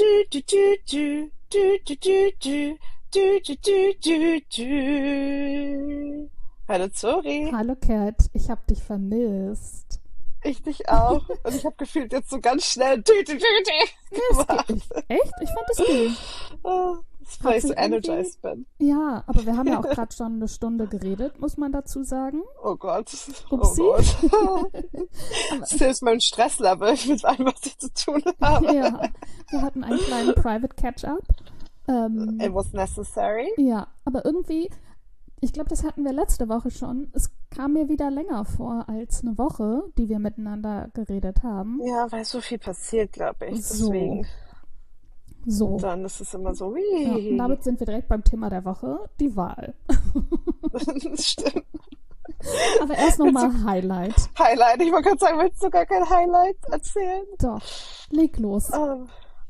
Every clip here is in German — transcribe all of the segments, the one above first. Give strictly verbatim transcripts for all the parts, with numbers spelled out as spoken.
Du, du, du, du, du, du, du, du, du, du, du, du, du. Hallo Zori, Hallo Kat, ich hab dich vermisst. ich dich auch. Und ich habe gefühlt jetzt so ganz schnell du, du, du, Nee, du es geht. gemacht. Ich, echt? Ich fand es ging. Ah, das ist, weil Hat ich so sich irgendwie. energized bin. Ja, aber wir haben ja auch gerade schon eine Stunde geredet, muss man dazu sagen. Oh Gott, oh Upsi. Gott. Aber Das ist mein Stresslevel mit allem, was ich zu tun habe. ja, wir hatten einen kleinen Private Catch-up. It Ähm, was necessary. ja, aber irgendwie, ich glaube, das hatten wir letzte Woche schon. Es kam mir wieder länger vor als eine Woche, die wir miteinander geredet haben. Ja, weil so viel passiert, glaube ich. So, Deswegen. Und so. dann ist es immer so, Ja, und wie. damit sind wir direkt beim Thema der Woche, die Wahl. Das stimmt. Aber erst Willst du nochmal Highlight. Highlight? Ich wollte gerade sagen, willst du gar kein Highlight erzählen? Doch, leg los. Ähm,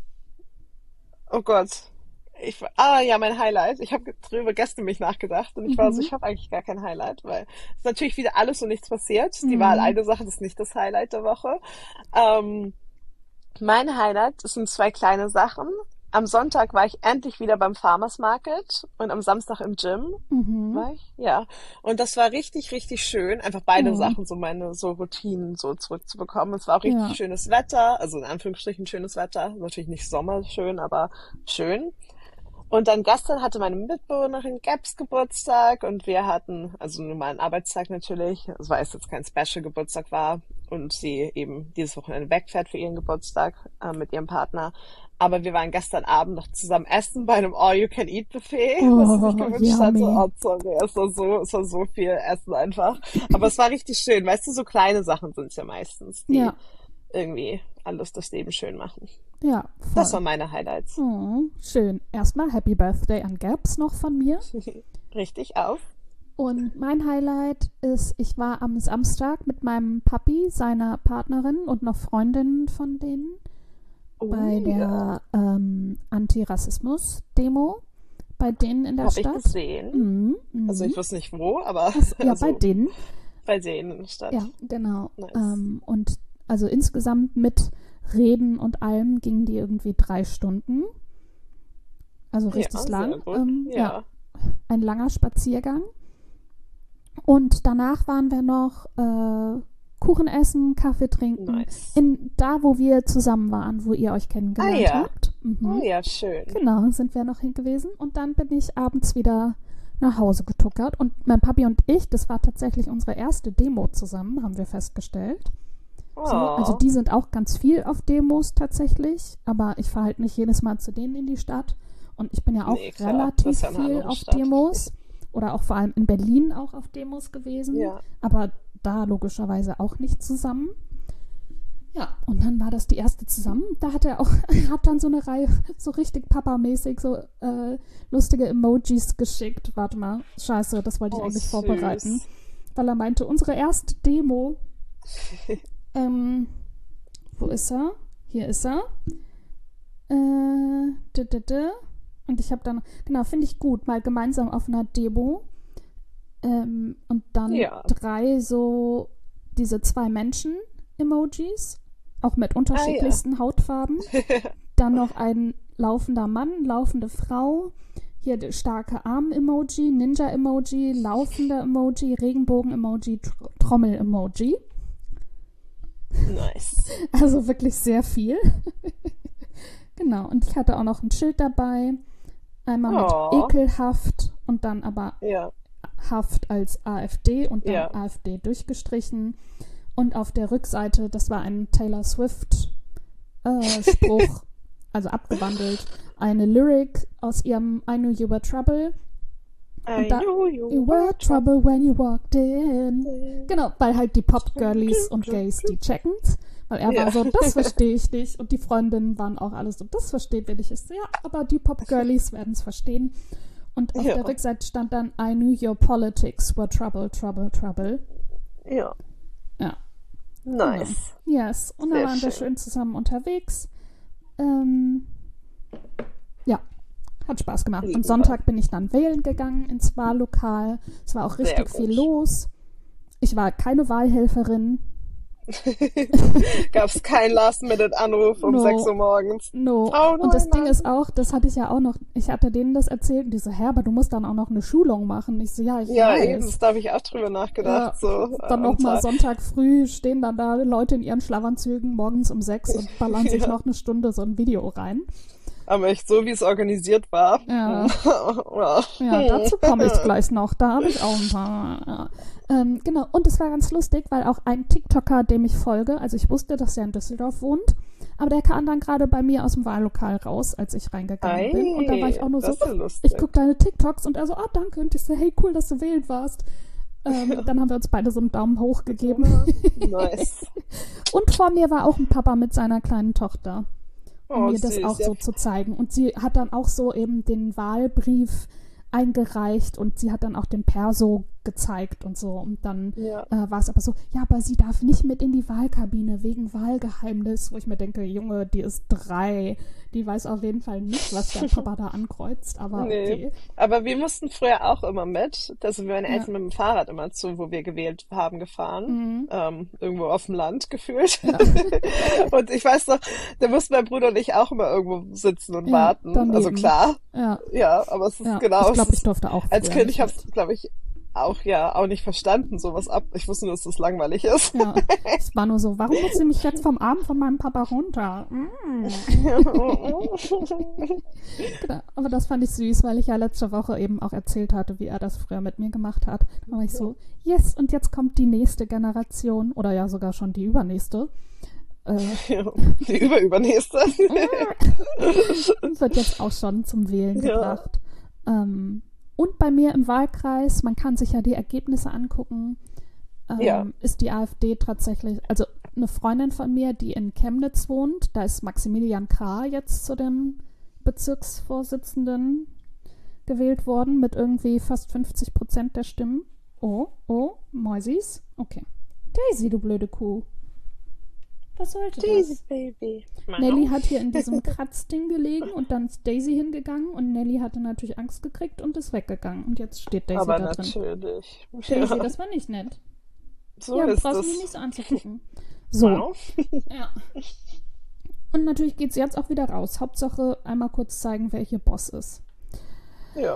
oh Gott. Ich, ah ja, mein Highlight. Ich habe drüber gestern mich nachgedacht und ich war so, Mhm. ich habe eigentlich gar kein Highlight, weil es ist natürlich wieder alles und nichts passiert. Die Wahl Mhm. eine Sache, das ist nicht das Highlight der Woche. Ähm, mein Highlight sind zwei kleine Sachen. Am Sonntag war ich endlich wieder beim Farmers Market und am Samstag im Gym. Mhm. War ich? Ja. Und das war richtig, richtig schön. Einfach beide Oh. Sachen, so meine so Routinen so zurückzubekommen. Es war auch richtig Ja. schönes Wetter, also in Anführungsstrichen schönes Wetter. Natürlich nicht sommerschön, aber schön. Und dann gestern hatte meine Mitbewohnerin Gabs Geburtstag und wir hatten, also einen normalen Arbeitstag natürlich, also weil es jetzt kein Special-Geburtstag war und sie eben dieses Wochenende wegfährt für ihren Geburtstag äh, mit ihrem Partner. Aber wir waren gestern Abend noch zusammen essen bei einem All-You-Can-Eat-Buffet, was sie sich Oh, gewünscht hatte. yummy. Oh, sorry, es war so, es war so viel Essen einfach. Aber es war richtig schön. Weißt du, so kleine Sachen sind es ja meistens, die Ja, irgendwie alles das Leben schön machen. ja, Das voll. waren meine Highlights. Oh, schön. Erstmal Happy Birthday an Gabs noch von mir. Richtig auf. Und mein Highlight ist, ich war am Samstag mit meinem Papi, seiner Partnerin und noch Freundinnen von denen Oh bei ja. der ähm, Antirassismus-Demo bei denen in der Habe ich Stadt. gesehen. Mhm, Also mhm. ich wusste nicht wo, aber Das, ja, bei also denen. bei denen in der Ja, Stadt. genau. Nice. Ähm, und also insgesamt mit Reden und allem gingen die irgendwie drei Stunden. Also richtig Ja, lang. sehr gut. Ähm, ja, Ja, ein langer Spaziergang. Und danach waren wir noch äh, Kuchen essen, Kaffee trinken. nice. In, da, wo wir zusammen waren, wo ihr euch Ah kennengelernt ja. habt. Oh Mhm. ja, schön. Genau, sind wir noch hin gewesen. Und dann bin ich abends wieder nach Hause getuckert. Und mein Papi und ich, das war tatsächlich unsere erste Demo zusammen, haben wir festgestellt. So, also Oh. die sind auch ganz viel auf Demos tatsächlich, aber ich fahre halt nicht jedes Mal zu denen in die Stadt. Und ich bin ja auch Nee, klar. Das relativ ist ja eine viel andere auf Stadt. Demos oder auch vor allem in Berlin auch auf Demos gewesen, Ja. aber da logischerweise auch nicht zusammen. Ja, und dann war das die erste zusammen. Da hat er auch, er hat dann so eine Reihe, so richtig Papa-mäßig, so äh, lustige Emojis geschickt. Warte mal, scheiße, das wollte ich Oh, eigentlich vorbereiten. süß. Weil er meinte, unsere erste Demo, ähm, wo ist er? Hier ist er. Äh, d -d -d. Und ich habe dann, genau, finde ich gut, mal gemeinsam auf einer Demo. Ähm, und dann Ja. drei so, diese zwei Menschen-Emojis, auch mit Ah ja. unterschiedlichsten Hautfarben. Dann noch ein laufender Mann, laufende Frau. Hier der starke Arm-Emoji, Ninja-Emoji, laufender Emoji, Regenbogen-Emoji, Tr Trommel-Emoji. Nice. Also wirklich sehr viel. Genau, und ich hatte auch noch ein Schild dabei. Einmal mit Oh. ekelhaft und dann aber Ja. Haft als AfD und dann Ja. AfD durchgestrichen. Und auf der Rückseite, das war ein Taylor Swift äh, Spruch, also abgewandelt, eine Lyric aus ihrem I Knew You Were Trouble. I Und da, knew You you were were trouble when you walked in. trouble. Genau, weil halt die Pop-Girlies und Gays, die checken's. Weil er Ja. war so, das verstehe ich nicht. Und die Freundinnen waren auch alles so, das versteht wer nicht. Ich so, ja, aber die Pop-Girlies werden es verstehen. Und auf Ja. der Rückseite stand dann, I knew your politics were trouble, trouble, trouble. Ja. Ja, genau. Nice. Yes. Und dann Sehr waren wir schön. schön zusammen unterwegs. Ähm, ja, hat Spaß gemacht. Am Super. Sonntag bin ich dann wählen gegangen ins Wahllokal. Es war auch Sehr richtig viel gut. los. Ich war keine Wahlhelferin. Gab es keinen Last-Minute-Anruf um No. sechs Uhr morgens. No. Oh Und das nein, Ding Mann. ist auch, das hatte ich ja auch noch, ich hatte denen das erzählt und die so, hä, aber du musst dann auch noch eine Schulung machen. Ich so, ja, ich Ja, weiß. eben, da habe ich auch drüber nachgedacht. Ja, So, dann äh, und nochmal zwar- Sonntag früh stehen dann da Leute in ihren Schlafanzügen morgens um sechs und ballern sich Ja. noch eine Stunde so ein Video rein. Aber echt so, wie es organisiert war. Ja. Ja. Ja, dazu komme ich gleich noch. Da habe ich auch ein paar. Ja. Ähm, genau, und es war ganz lustig, weil auch ein TikToker, dem ich folge, also ich wusste, dass er in Düsseldorf wohnt, aber der kam dann gerade bei mir aus dem Wahllokal raus, als ich reingegangen Ei, bin. Und da war ich auch nur das so, ist ja lustig. ich gucke deine TikToks und er so, ah, danke. Und ich so, hey, cool, dass du wählen warst. Ähm, dann haben wir uns beide so einen Daumen hoch gegeben. Nice. Und vor mir war auch ein Papa mit seiner kleinen Tochter, um Oh, mir das süß. auch Ja, so zu zeigen. Und sie hat dann auch so eben den Wahlbrief eingereicht und sie hat dann auch den Perso gezeigt und so. Und dann ja. äh, war es aber so, ja, aber sie darf nicht mit in die Wahlkabine wegen Wahlgeheimnis, wo ich mir denke, Junge, die ist drei, die weiß auf jeden Fall nicht, was der Papa da ankreuzt, aber Nee. okay. Aber wir mussten früher auch immer mit. Da sind meine Ja. Eltern mit dem Fahrrad immer zu, wo wir gewählt haben, gefahren. Mhm. Ähm, irgendwo auf dem Land gefühlt. Und ich weiß noch, da mussten mein Bruder und ich auch immer irgendwo sitzen und Ja, warten. daneben. Also klar, Ja, ja, aber es ist ja. genau. ich glaube, es ich ist, durfte auch als früher Kind, nicht ich habe mit. glaube ich, auch ja auch nicht verstanden, sowas ab. Ich wusste nur, dass das langweilig ist. Ja, es war nur so, warum muss sie mich jetzt vom Arm von meinem Papa runter? Mm. Genau, aber das fand ich süß, weil ich ja letzte Woche eben auch erzählt hatte, wie er das früher mit mir gemacht hat. Da war ich so, yes, und jetzt kommt die nächste Generation oder ja sogar schon die übernächste. Äh, Die überübernächste. wird jetzt auch schon zum Wählen Ja. gebracht. Ähm, und bei mir im Wahlkreis, man kann sich ja die Ergebnisse angucken, ähm, Ja. ist die AfD tatsächlich, also eine Freundin von mir, die in Chemnitz wohnt, da ist Maximilian Krah jetzt zu dem Bezirksvorsitzenden gewählt worden mit irgendwie fast fünfzig Prozent der Stimmen. Oh, oh, Mäusis. Okay. Daisy, du blöde Kuh. Was sollte das? Baby. Nelly hat hier in diesem Kratzding gelegen und dann ist Daisy hingegangen und Nelly hatte natürlich Angst gekriegt und ist weggegangen. Und jetzt steht Daisy Aber da drin. natürlich. Daisy, Ja, das war nicht nett. so Ja, ist brauchst du es. mich nicht so anzugucken. So, Wow. ja. Und natürlich geht sie jetzt auch wieder raus. Hauptsache einmal kurz zeigen, wer hier Boss ist. Ja,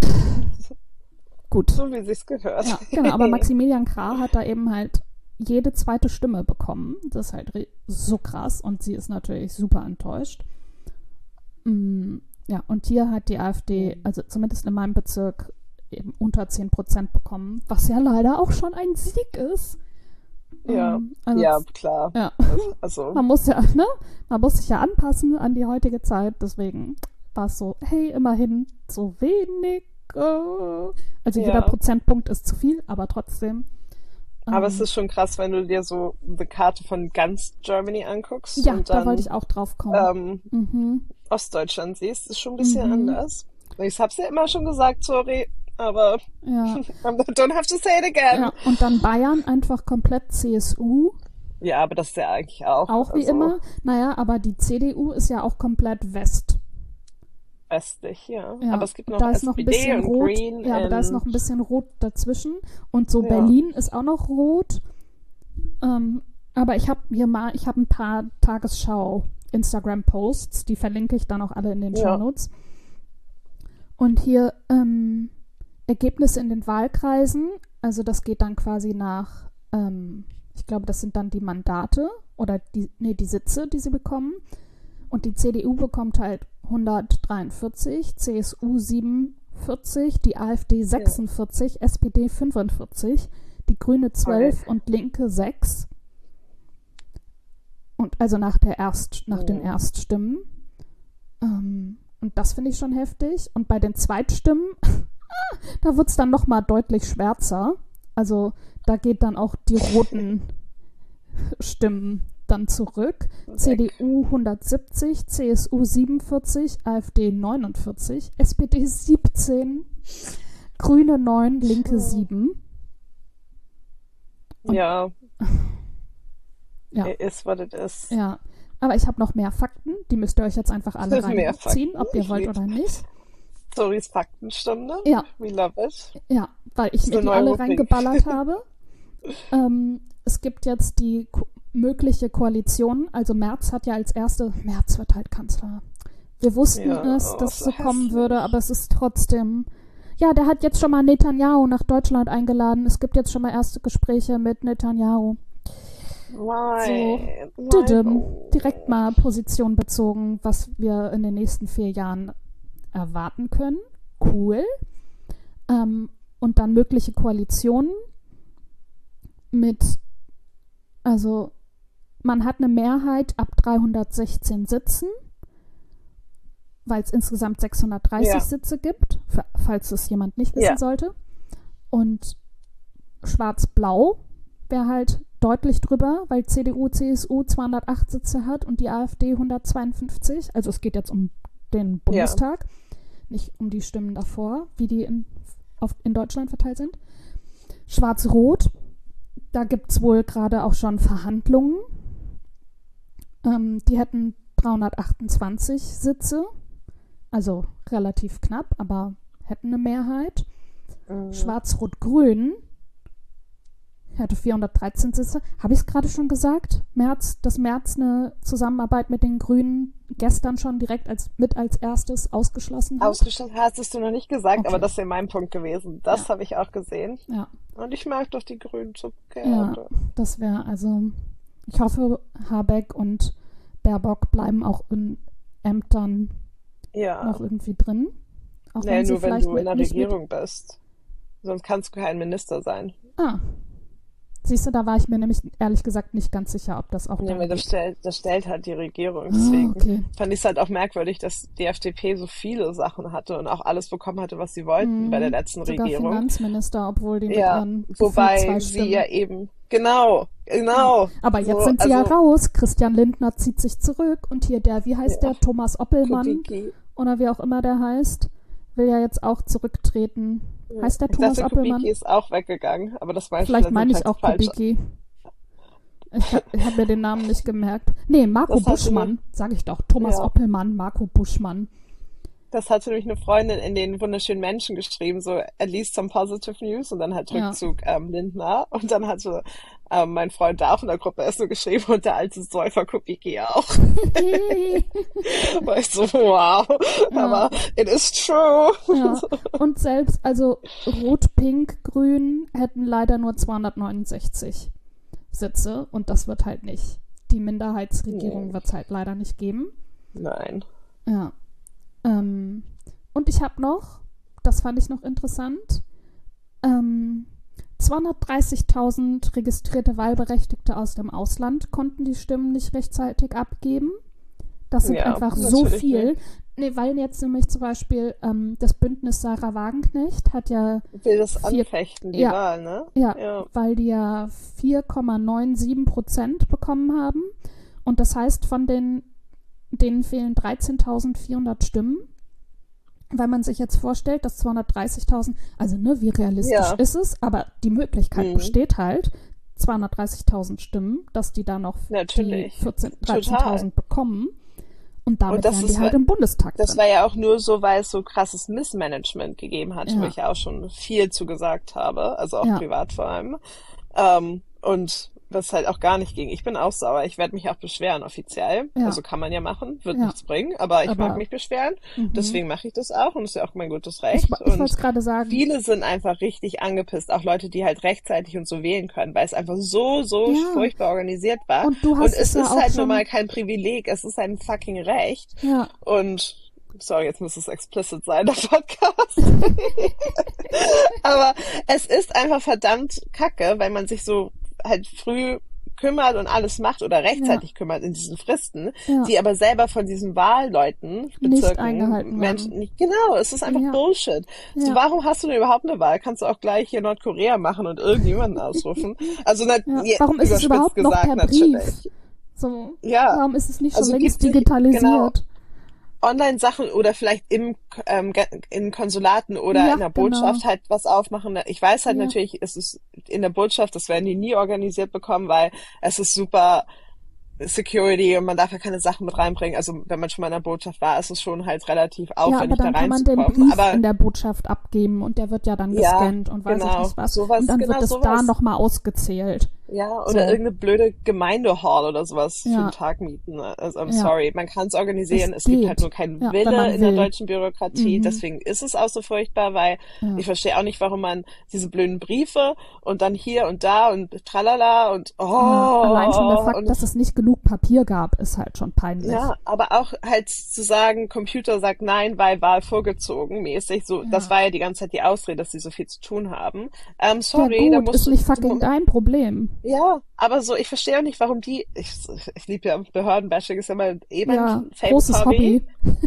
Gut. so wie sich's gehört. Ja, genau. Aber Maximilian Krah hat da eben halt jede zweite Stimme bekommen. Das ist halt re- so krass und sie ist natürlich super enttäuscht. Mm, ja, und hier hat die AfD, also zumindest in meinem Bezirk, eben unter zehn Prozent bekommen, was ja leider auch schon ein Sieg ist. Ja, Ähm, also ja, klar. ja. Also, Man muss ja, ne? Man muss sich ja anpassen an die heutige Zeit, deswegen war es so, hey, immerhin so wenig. äh. Also Ja. jeder Prozentpunkt ist zu viel, aber trotzdem. aber ähm, es ist schon krass, wenn du dir so eine Karte von ganz Germany anguckst ja, und da dann wollte ich auch drauf kommen. ähm, Mhm. Ostdeutschland siehst, ist schon ein bisschen Mhm. anders. Ich hab's ja immer schon gesagt, sorry, aber Ja, don't have to say it again. ja, und dann Bayern einfach komplett C S U, Ja, aber das ist ja eigentlich auch, auch wie also immer. Naja, aber die C D U ist ja auch komplett West. westlich, ja. Ja, Aber es gibt noch da ist noch ein S P D bisschen und rot. Green. Ja, aber da ist in- noch ein bisschen rot dazwischen. Und so Ja. Berlin ist auch noch rot. Ähm, aber ich habe hier mal, ich habe ein paar Tagesschau Instagram-Posts, die verlinke ich dann auch alle in den Ja. Shownotes. Und hier ähm, Ergebnisse in den Wahlkreisen. Also das geht dann quasi nach, ähm, ich glaube, das sind dann die Mandate oder die, nee, die Sitze, die sie bekommen. Und die C D U bekommt halt hundertdreiundvierzig, C S U siebenundvierzig, die AfD sechsundvierzig, S P D fünfundvierzig, die Grüne zwölf und Linke sechs. Und also nach der Erst, nach den Ja. Erststimmen. Ähm, und das finde ich schon heftig. Und bei den Zweitstimmen, da wird es dann nochmal deutlich schwärzer. Also da geht dann auch die roten Stimmen dann zurück. C D U hundertsiebzig, C S U siebenundvierzig, AfD neunundvierzig, S P D siebzehn, Grüne neun, Linke sieben. Ja, Ja. it is what it is. Ja, aber ich habe noch mehr Fakten, die müsst ihr euch jetzt einfach alle Mehr reinziehen, Fakten, ob ihr ich wollt lieb's. oder nicht. Stories Faktenstunde. Ja. We love it. Ja, weil ich ist mir eine die neue alle Rubrik. reingeballert habe. ähm, es gibt jetzt die Ko- mögliche Koalitionen. Also Merz hat ja als erste, Merz wird halt Kanzler. Wir wussten Ja, es, oh, dass es so so kommen würde, hässlich. aber es ist trotzdem. Ja, der hat jetzt schon mal Netanyahu nach Deutschland eingeladen. Es gibt jetzt schon mal erste Gespräche mit Netanyahu. So, Why? Why? düdüm, Oh. direkt mal Position bezogen, was wir in den nächsten vier Jahren erwarten können. Cool. Ähm, und dann mögliche Koalitionen mit, also man hat eine Mehrheit ab dreihundertsechzehn Sitzen, weil es insgesamt sechshundertdreißig Ja, Sitze gibt, für, falls es jemand nicht wissen ja, sollte. Und Schwarz-Blau wäre halt deutlich drüber, weil C D U, C S U zweihundertacht Sitze hat und die AfD hundertzweiundfünfzig. Also es geht jetzt um den ja. Bundestag, nicht um die Stimmen davor, wie die in, auf, in Deutschland verteilt sind. Schwarz-Rot, da gibt es wohl gerade auch schon Verhandlungen. Ähm, die hätten dreihundertachtundzwanzig Sitze, also relativ knapp, aber hätten eine Mehrheit. Mhm. Schwarz-Rot-Grün hätte vierhundertdreizehn Sitze. Habe ich es gerade schon gesagt? Merz, dass Merz eine Zusammenarbeit mit den Grünen gestern schon direkt als, mit als erstes ausgeschlossen hat? Ausgeschlossen hast du noch nicht gesagt, aber Okay. das wäre mein Punkt gewesen. Das Ja, habe ich auch gesehen. ja, Und ich mag doch die Grünen so ja. gerne. Das wäre also, ich hoffe, Habeck und Baerbock bleiben auch in Ämtern Ja. noch irgendwie drin. Auch Naja, wenn sie nur wenn vielleicht du in mit, der nicht mit. Regierung bist. Sonst kannst du kein Minister sein. Ah, siehst du, da war ich mir nämlich ehrlich gesagt nicht ganz sicher, ob das auch Ja, dann weil das geht. stellt, das stellt halt die Regierung. Ah, Deswegen okay. fand ich es halt auch merkwürdig, dass die F D P so viele Sachen hatte und auch alles bekommen hatte, was sie wollten bei der Mhm. letzten Sogar Regierung. Finanzminister, obwohl die mit Ja, ihren gefühlt wobei zwei sie Stimmen. ja eben, genau, Ja. genau, Aber jetzt so, sind sie ja also, raus. Christian Lindner zieht sich zurück und hier der, wie heißt ja, der, Thomas Oppelmann Kubicki. oder wie auch immer der heißt, will ja jetzt auch zurücktreten. Ja. Heißt der Ich Thomas dachte, Oppelmann? Kubicki ist auch weggegangen, aber das meinst du Vielleicht dann meine ich vielleicht auch falsch. Kubicki. Ich habe hab mir den Namen nicht gemerkt. Nee, Marco Das hatte eine, Buschmann, sage ich doch. Thomas ja, Oppelmann, Marco Buschmann. das hatte nämlich eine Freundin in den wunderschönen Menschen geschrieben, so at least some positive news und dann halt Ja. Rückzug ähm, Lindner und dann hatte ähm, mein Freund da auch in der Gruppe erst so geschrieben und der alte Säufer Kubicki auch. War ich so, wow, Ja, aber it is true. ja. Und selbst, also Rot, Pink, Grün hätten leider nur zweihundertneunundsechzig Sitze und das wird halt nicht. Die Minderheitsregierung Nee, wird es halt leider nicht geben. nein. Ja. Ähm, und ich habe noch, das fand ich noch interessant, ähm, zweihundertdreißigtausend registrierte Wahlberechtigte aus dem Ausland konnten die Stimmen nicht rechtzeitig abgeben. Das sind Ja, einfach so natürlich viel. nicht. Nee, weil jetzt nämlich zum Beispiel ähm, das Bündnis Sarah Wagenknecht hat ja Will das vier, anfechten, die ja, Wahl, ne? ja, Ja. weil die ja vier Komma neunundsiebzig Prozent bekommen haben. Und das heißt, von den, denen fehlen dreizehntausendvierhundert Stimmen. Weil man sich jetzt vorstellt, dass zweihundertdreißigtausend, also ne, wie realistisch Ja. ist es, aber die Möglichkeit Mhm. besteht halt, zweihundertdreißigtausend Stimmen, dass die da noch die Natürlich. vierzehn, Total. dreizehntausend bekommen und Und damit das wären die ist, halt wa- im Bundestag das drin. war ja auch nur so, weil es so krasses Missmanagement gegeben hat, wo Ja, ich ja auch schon viel zu gesagt habe, also auch ja, privat vor allem. Ähm, und was halt auch gar nicht ging. Ich bin auch sauer. Ich werde mich auch beschweren offiziell. ja, Also kann man ja machen, wird ja, nichts bringen, aber ich mag aber mich beschweren. mhm. Deswegen mache ich das auch und das ist ja auch mein gutes Ich, Recht. wo- ich wollte Und es gerade sagen, viele sind einfach richtig angepisst, auch Leute, die halt rechtzeitig und so wählen können, weil es einfach so, so ja, furchtbar organisiert war. und du Und hast es es ja ist auch halt nun mal schon, kein Privileg, es ist ein fucking Recht. ja, Und sorry, jetzt muss es explicit sein, der Podcast. Aber es ist einfach verdammt kacke, weil man sich so halt früh kümmert und alles macht oder ja, rechtzeitig kümmert in diesen Fristen, ja, die aber selber von diesen Wahlleuten, nicht Bezirken, eingehalten Menschen werden. nicht, genau, es ist einfach Ja, Bullshit. So, ja, warum hast du denn überhaupt eine Wahl? Kannst du auch gleich hier Nordkorea machen und irgendjemanden ausrufen? Also, na, ja. ja, Warum ist es überspitzt überhaupt noch gesagt, per Brief? natürlich. So, Ja, warum ist es nicht schon also längst gibt sich, genau, digitalisiert? Online-Sachen oder vielleicht im, ähm, ge- in Konsulaten oder in Ja, der genau. Botschaft halt was aufmachen. Ich weiß halt Ja, natürlich, es ist in der Botschaft, das werden die nie organisiert bekommen, weil es ist super Security und man darf ja keine Sachen mit reinbringen. Also wenn man schon mal in der Botschaft war, ist es schon halt relativ ja, aber aufwendig, da dann kann man den reinzukommen. Brief Aber in der Botschaft abgeben und der wird ja dann ja, gescannt und weiß ich genau, nicht was. Und sowas, dann wird genau es da sowas. nochmal ausgezählt. Ja, So. oder irgendeine blöde Gemeindehall oder sowas für Ja. einen Tag mieten. Also, I'm Ja. sorry. Man kann es organisieren. Es Es gibt geht. halt nur keinen Ja, wenn man Wille in der will. deutschen Bürokratie. Mhm. Deswegen ist es auch so furchtbar, weil Ja. ich verstehe auch nicht, warum man diese blöden Briefe und dann hier und da und tralala und oh. Ja, allein schon der Fakt, und dass es nicht genug Papier gab, ist halt schon peinlich. ja, aber auch halt zu sagen, Computer sagt nein, weil Wahl vorgezogen mäßig. So, Ja. das war ja die ganze Zeit die Ausrede, dass sie so viel zu tun haben. Ähm, Ja sorry, da gut, musst ist du, nicht du fucking mu- dein Problem. ja, aber so, ich verstehe auch nicht, warum die, ich, ich liebe ja Behördenbashing, ist ja mal eh mein Ja, Favorite großes Hobby.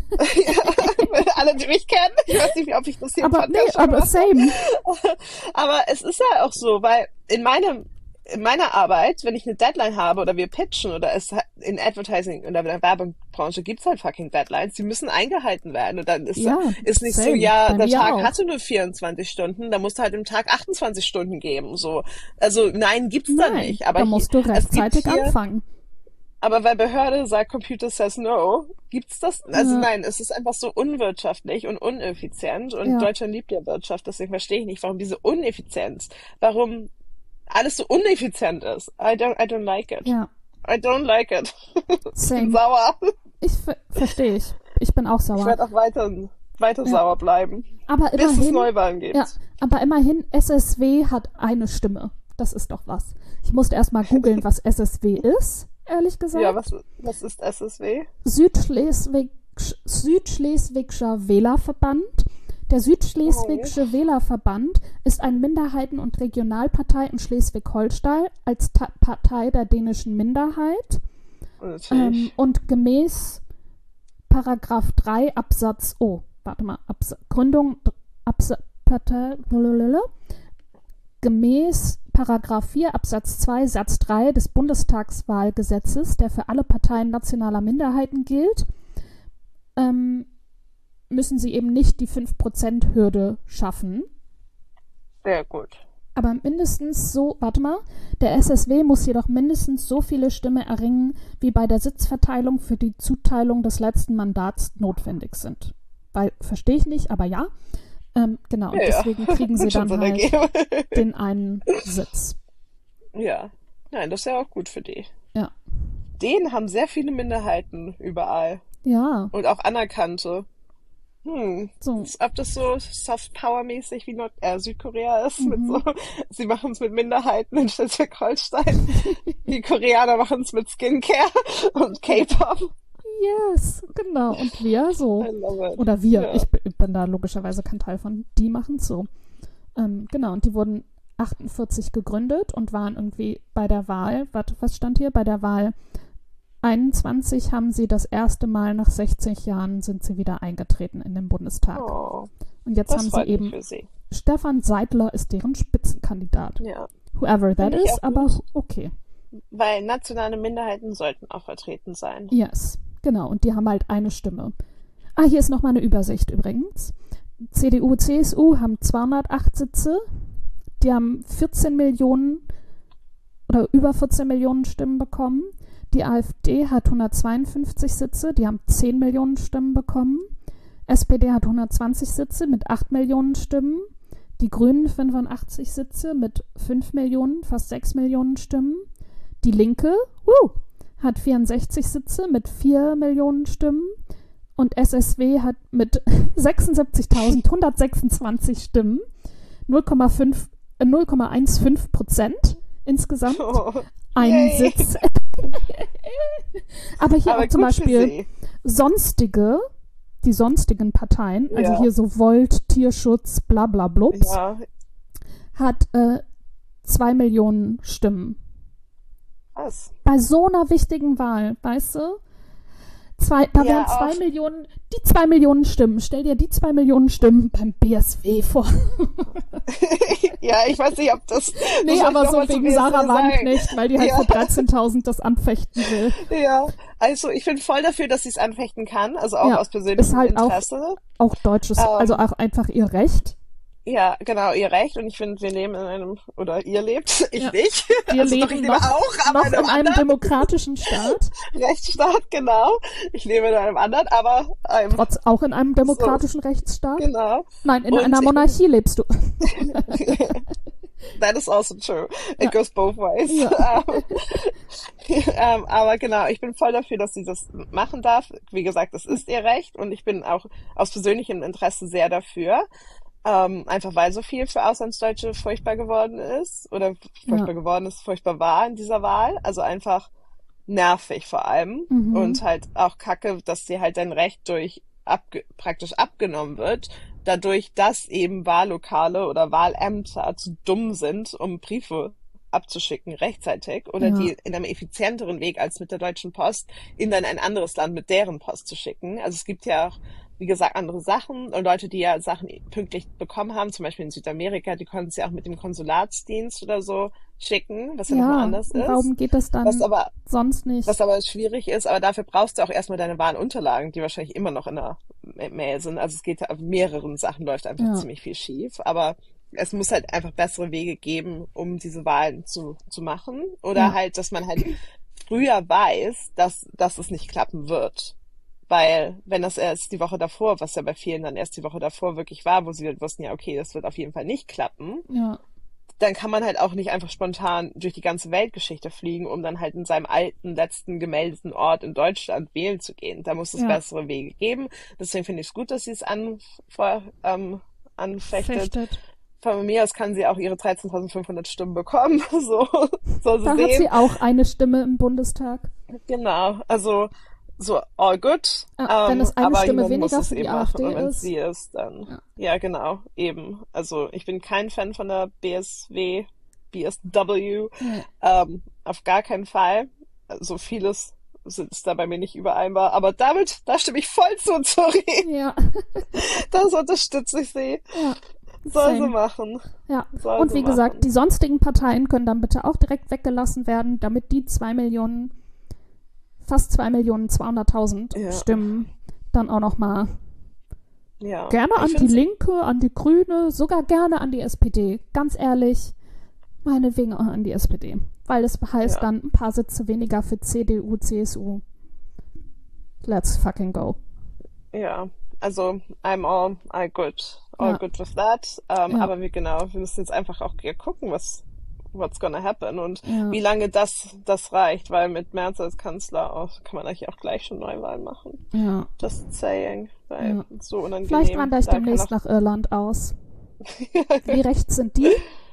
Ja, alle, die mich kennen, ich weiß nicht, ob ich das hier im Aber nee, Podcast schon aber gemacht same. habe. Aber es ist ja auch so, weil in meinem, in meiner Arbeit, wenn ich eine Deadline habe oder wir pitchen oder es in Advertising oder in der Werbebranche gibt's halt fucking Deadlines, die müssen eingehalten werden und dann ist, Ja, ist nicht so, same. ja, Bei der mir Tag auch. hatte nur vierundzwanzig Stunden, da musst du halt im Tag achtundzwanzig Stunden geben, so. Also, nein, gibt's da Nein, nicht, aber da hier, musst du es gibt rechtzeitig hier, anfangen. aber weil Behörde sagt, Computer says no, gibt's das? Also Ja. nein, es ist einfach so unwirtschaftlich und uneffizient und Ja. Deutschland liebt ja Wirtschaft, deswegen verstehe ich nicht, warum diese Uneffizienz, warum alles so uneffizient ist. I don't, I don't like it. Ja, I don't like it. Ich bin same. sauer. Ich ver verstehe ich. Ich bin auch Ich sauer. werde auch weiter, weiter Ja. sauer bleiben, Aber bis es immerhin, Neuwahlen gibt. ja, aber immerhin, S S W hat eine Stimme. Das ist doch was. Ich musste erst mal googeln, was S S W ist, ehrlich gesagt. Ja, was, was ist S S W? Südschleswig, Südschleswigscher Wählerverband. Der Südschleswigsche Wählerverband ist eine Minderheiten- und Regionalpartei in Schleswig-Holstein als Ta Partei der dänischen Minderheit. Natürlich. Ähm, und gemäß Paragraph drei Absatz, oh, warte mal, Abs Gründung, Abs Partei, blablabla. Gemäß Paragraph vier Absatz zwei Satz drei des Bundestagswahlgesetzes, der für alle Parteien nationaler Minderheiten gilt, ähm, müssen sie eben nicht die fünf Prozent Hürde schaffen. Sehr gut. Aber mindestens so, warte mal, der S S W muss jedoch mindestens so viele Stimmen erringen, wie bei der Sitzverteilung für die Zuteilung des letzten Mandats notwendig sind. Weil, verstehe ich nicht, aber ja. Ähm, genau, und Ja, ja. deswegen kriegen sie Wird schon dann Sinn halt ergeben. den einen Sitz. Ja. Nein, das ist ja auch gut für die. Ja. Dänen haben sehr viele Minderheiten überall. Ja, Und auch anerkannte. Hm. so. Als ob das so Soft-Power-mäßig wie Nord äh, Südkorea ist. Mit Mhm. so, sie machen es mit Minderheiten in Schleswig-Holstein. Die Koreaner machen es mit Skincare und K-Pop. Yes, genau. Und wir so. I love it. Oder wir, Ja. ich bin bin da logischerweise kein Teil von, die machen es so. Ähm, genau, und die wurden achtundvierzig gegründet und waren irgendwie bei der Wahl, warte, was stand hier? Bei der Wahl einundzwanzig haben sie das erste Mal nach sechzig Jahren sind sie wieder eingetreten in den Bundestag. Oh, Und jetzt das haben sie freut mich eben, für sie. Stefan Seidler ist deren Spitzenkandidat. Ja. Whoever that Finde ich is, auch aber gut. okay. Weil nationale Minderheiten sollten auch vertreten sein. Yes, genau. Und die haben halt eine Stimme. Ah, hier ist nochmal eine Übersicht übrigens. C D U, C S U haben zweihundertacht Sitze. Die haben vierzehn Millionen oder über vierzehn Millionen Stimmen bekommen. Die AfD hat hundertzweiundfünfzig Sitze. Die haben zehn Millionen Stimmen bekommen. S P D hat hundertzwanzig Sitze mit acht Millionen Stimmen. Die Grünen fünfundachtzig Sitze mit fünf Millionen, fast sechs Millionen Stimmen. Die Linke, wuh, hat vierundsechzig Sitze mit vier Millionen Stimmen und S S W hat mit sechsundsiebzigtausendhundertsechsundzwanzig Stimmen null Komma fünf, äh, null Komma fünfzehn Prozent insgesamt Oh, einen yay. Sitz. Aber hier Aber auch zum gut für Beispiel sie. sonstige, die sonstigen Parteien, also Ja. hier so Volt, Tierschutz, bla bla blups, Ja, hat äh, zwei Millionen Stimmen. was? Bei so einer wichtigen Wahl, weißt du? Zwei, da Ja, wären zwei auch- Millionen, die zwei Millionen Stimmen. Stell dir die zwei Millionen Stimmen beim B S W vor. Ja, ich weiß nicht, ob das... Nee, das aber soll ich so noch mal wegen zum Sarah ersten Mal sagen. Wagenknecht, weil die halt Ja. für dreizehntausend das anfechten will. Ja, also ich bin voll dafür, dass sie es anfechten kann, also auch Ja, aus persönlichem ist halt auch- Interesse. Auch deutsches, Ähm. also auch einfach ihr Recht. Ja, genau, ihr Recht. Und ich finde, wir leben in einem, oder ihr lebt, ich Ja. nicht. Wir also doch, leben ich lebe noch, auch, aber noch in in einem einem anderen demokratischen Staat. Rechtsstaat, genau. Ich lebe in einem anderen, aber einem, Trotz auch in einem demokratischen Rechtsstaat. genau. Nein, in Und einer ich- Monarchie lebst du. That is also true. It Ja. goes both ways. Ja. Ähm, ähm, aber genau, ich bin voll dafür, dass sie das machen darf. Wie gesagt, das ist ihr Recht und ich bin auch aus persönlichem Interesse sehr dafür. Ähm, einfach weil so viel für Auslandsdeutsche furchtbar geworden ist oder furchtbar Ja. geworden ist, furchtbar war in dieser Wahl. Also einfach nervig vor allem Mhm. und halt auch kacke, dass dir halt dein Recht durch abge praktisch abgenommen wird, dadurch, dass eben Wahllokale oder Wahlämter zu dumm sind, um Briefe abzuschicken rechtzeitig oder Ja. die in einem effizienteren Weg als mit der Deutschen Post in dann ein anderes Land mit deren Post zu schicken. Also es gibt ja auch, wie gesagt, andere Sachen und Leute, die ja Sachen pünktlich bekommen haben, zum Beispiel in Südamerika, die konnten es ja auch mit dem Konsulatsdienst oder so schicken, was ja, nochmal Ja, anders ist. warum geht das dann Was aber, sonst nicht? was aber schwierig ist, aber dafür brauchst du auch erstmal deine Wahlunterlagen, die wahrscheinlich immer noch in der Mail sind. Also es geht auf mehreren Sachen, läuft einfach Ja. ziemlich viel schief, aber es muss halt einfach bessere Wege geben, um diese Wahlen zu, zu machen. Oder Ja. halt, dass man halt früher weiß, dass, dass es nicht klappen wird. Weil, wenn das erst die Woche davor, was ja bei vielen dann erst die Woche davor wirklich war, wo sie halt wussten, ja, okay, das wird auf jeden Fall nicht klappen, Ja. dann kann man halt auch nicht einfach spontan durch die ganze Weltgeschichte fliegen, um dann halt in seinem alten, letzten gemeldeten Ort in Deutschland wählen zu gehen. Da muss es Ja. bessere Wege geben. Deswegen finde ich es gut, dass sie es an, vor, ähm, anfechtet. Fechtet. Von mir aus kann sie auch ihre dreizehntausendfünfhundert Stimmen bekommen. So, soll sie Da hat sehen. sie auch eine Stimme im Bundestag. Genau, also so all good. Ja, wenn ähm, es eine aber Stimme jemand muss weniger es für die eben AfD machen. Und wenn es ist. sie ist, dann Ja. ja. genau, eben. Also ich bin kein Fan von der B S W, B S W, Nee. ähm, auf gar keinen Fall. So vieles ist da bei mir nicht übereinbar, aber damit, da stimme ich voll zu, sorry. Ja. Das unterstütze ich sie. Ja. Soll sie Same. machen. Ja. Soll Und sie wie machen. gesagt, die sonstigen Parteien können dann bitte auch direkt weggelassen werden, damit die zwei Millionen, fast zwei Millionen zweihunderttausend Ja. Stimmen dann auch nochmal Ja. gerne Ich an die find's- Linke, an die Grüne, sogar gerne an die S P D. Ganz ehrlich, meinetwegen auch an die S P D. Weil das heißt Ja. dann ein paar Sitze weniger für C D U, C S U. Let's fucking go. Ja, also I'm all, all good, all Ja. good with that. Ähm, Ja. Aber wir genau, wir müssen jetzt einfach auch hier gucken, was what's gonna happen und Ja. wie lange das das reicht, weil mit Merz als Kanzler auch, kann man eigentlich auch gleich schon Neuwahlen machen. Ja. Just saying, weil Ja. so unangenehm. Vielleicht wandere ich Da kann demnächst auch- nach Irland aus. Wie rechts sind die?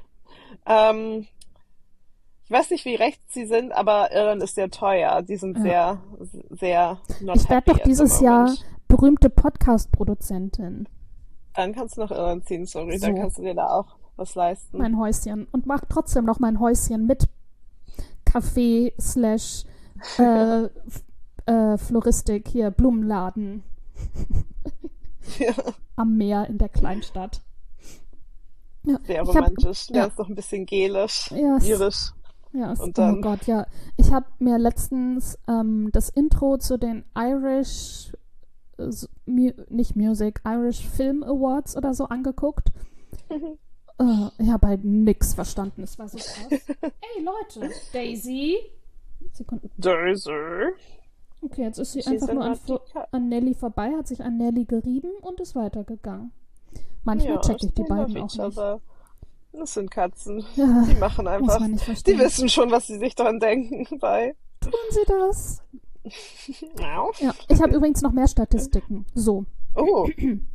Ähm, ich weiß nicht, wie rechts sie sind, aber Irland ist sehr teuer. Die sind Ja. sehr, sehr not Ich werde happy doch at the dieses Jahr moment. berühmte Podcast-Produzentin. Dann kannst du nach Irland ziehen, sorry, So. dann kannst du dir da auch was leisten. Mein Häuschen. Und mach trotzdem noch mein Häuschen mit Café slash äh, f- äh, Floristik, hier Blumenladen Ja. am Meer in der Kleinstadt. Ja, Sehr ich hab- romantisch. ja. Lernst noch ein bisschen Gelisch, Ja, es- Irisch. Ja, es, Und oh dann- Gott, ja. Ich habe mir letztens ähm, das Intro zu den Irish, äh, s- mu nicht Music, Irish Film Awards oder so angeguckt. äh, ich habe halt nix verstanden. Es war so krass. Ey, Leute, Daisy. Sekunden. Daisy. Okay, jetzt ist sie She's einfach in nur an, my Fu- ticket. an Nelly vorbei, hat sich an Nelly gerieben und ist weitergegangen. Manchmal Ja, checke ich die they love beiden auch each nicht. other. Das sind Katzen. Ja, Die machen muss einfach. man nicht Die verstehen. wissen schon, was sie sich dran denken bei. Tun sie das? Miau. Ja, ich habe übrigens noch mehr Statistiken. So. Oh,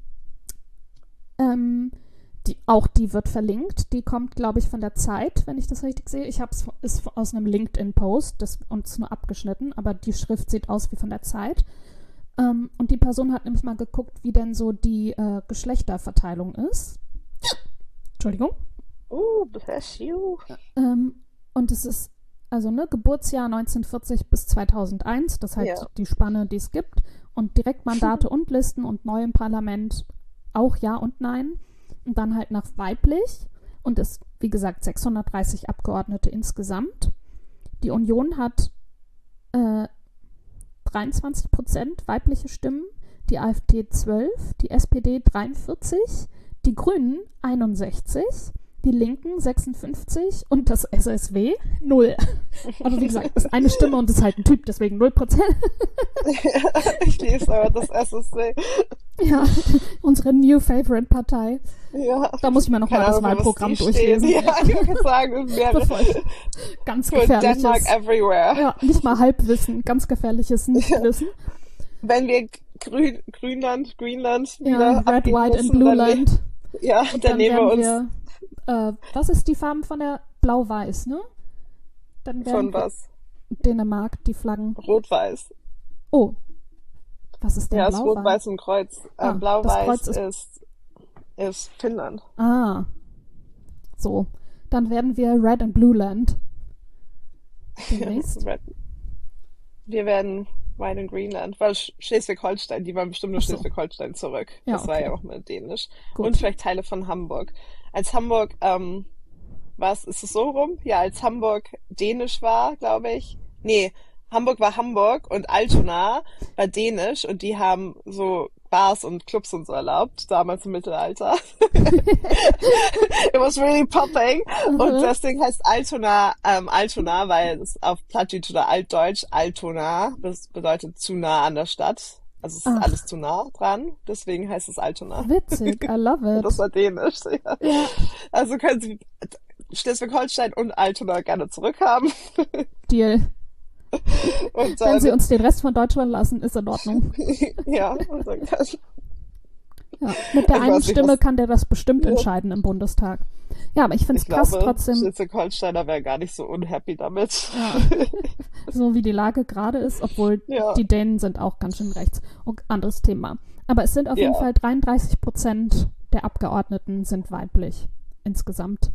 Ähm, die, auch die wird verlinkt. Die kommt, glaube ich, von der Zeit, wenn ich das richtig sehe. Ich habe es ist aus einem LinkedIn-Post, das uns nur abgeschnitten, aber die Schrift sieht aus wie von der Zeit. Ähm, und die Person hat nämlich mal geguckt, wie denn so die äh, Geschlechterverteilung ist. Entschuldigung. oh, bless you. Ähm, und es ist, also ne, Geburtsjahr neunzehnhundertvierzig bis zweitausendeins, das ist halt Ja. die Spanne, die es gibt. Und Direktmandate und Listen und neu im Parlament auch Ja und Nein. Und dann halt nach weiblich. Und es, wie gesagt, sechshundertdreißig Abgeordnete insgesamt. Die Union hat äh, dreiundzwanzig Prozent weibliche Stimmen, die AfD zwölf, die S P D dreiundvierzig, die Grünen einundsechzig, die Linken sechsundfünfzig und das S S W null. Aber wie gesagt, das ist eine Stimme und das ist halt ein Typ, deswegen null Prozent. Ich lese aber das S S C. Ja, unsere New Favorite Partei. Ja. Da muss ich mir noch mal das Wahlprogramm durchlesen. Ja, ich würde sagen, es wäre ganz gefährliches. Denmark everywhere. Ja, nicht mal Halbwissen, ganz gefährliches Nichtwissen. Wenn wir Grün, Grünland, Greenland ja, wieder Red, White and müssen, Blue dann Land. Ne, ja, dann, dann nehmen wir uns. Wir, äh, was ist die Farben von der Blau-Weiß, ne? Dann von was? Dänemark, die Flaggen. Rot-Weiß. Oh. Was ist denn ja, Blau-Weiß? Ja, ist Rot-Weiß und Kreuz. Äh, ah, Blau-Weiß ist, ist, ist Finnland. Ah. So. Dann werden wir Red and Blue Land. Red. Wir werden White and Greenland, weil Schleswig-Holstein, die waren bestimmt nur so. Schleswig-Holstein zurück. Ja, das okay. war ja auch mal dänisch. Gut. Und vielleicht Teile von Hamburg. Als Hamburg, ähm, was, ist es so rum? Ja, als Hamburg dänisch war, glaube ich. Nee, Hamburg war Hamburg und Altona war dänisch und die haben so Bars und Clubs und so erlaubt, damals im Mittelalter. It was really popping. Mhm. Und deswegen heißt Altona ähm, Altona, weil es auf Plattdeutsch oder Altdeutsch Altona, das bedeutet zu nah an der Stadt. Also es ist Ach. alles zu nah dran, deswegen heißt es Altona. Witzig, I love it. Das war dänisch, ja. ja. Also können Sie Schleswig-Holstein und Altona gerne zurückhaben. Deal. Und dann, wenn sie uns den Rest von Deutschland lassen, ist in Ordnung. ja, und dann kann ja, mit der ich einen nicht, Stimme was... kann der das bestimmt ja. entscheiden im Bundestag. Ja, aber ich finde es krass glaube, trotzdem. Schleswig-Holsteiner wäre gar nicht so unhappy damit. Ja. So wie die Lage gerade ist, obwohl ja. die Dänen sind auch ganz schön rechts. Und anderes Thema. Aber es sind auf ja. jeden Fall dreiunddreißig Prozent der Abgeordneten sind weiblich insgesamt.